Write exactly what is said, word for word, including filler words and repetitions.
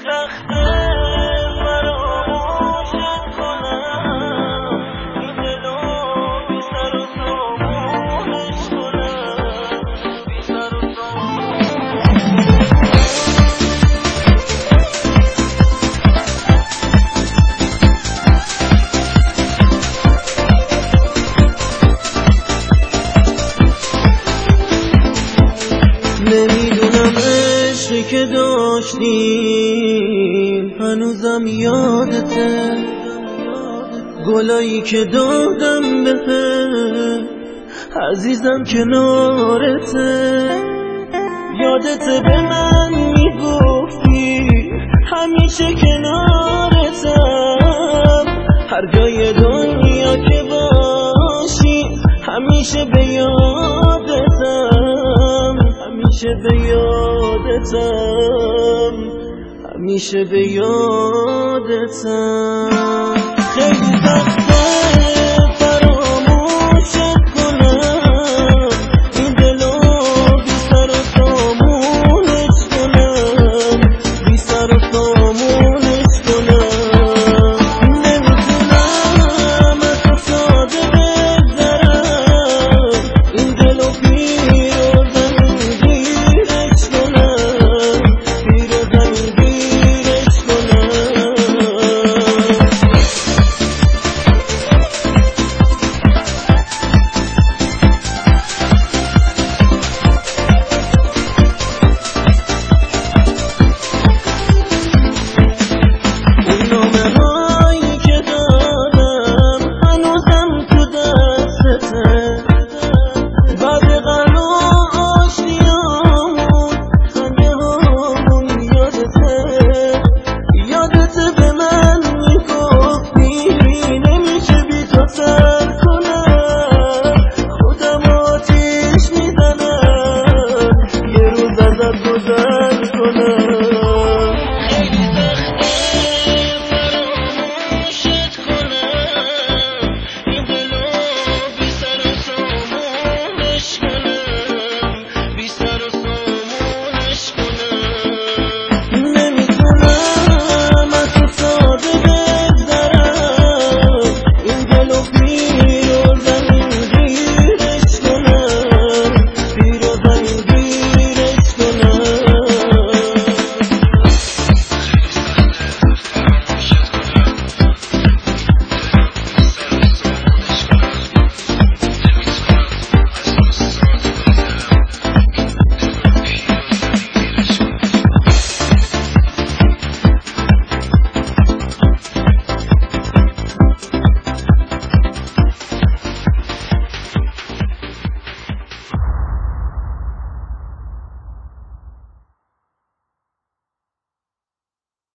سخته فراموشت کنم، این دلو بی سر و سامونش کنم، بی سر و نمیدونم عشقی که داشتیم هنوزم یادته، گلایی که دادم بهت عزیزم کنارته، یادته به من میگفتی همیشه کنارتم، هر جای دنیا که باشی همیشه به یادتم، همیشه به یادتم، همیشه به یادتم. خیلی سخته فراموشت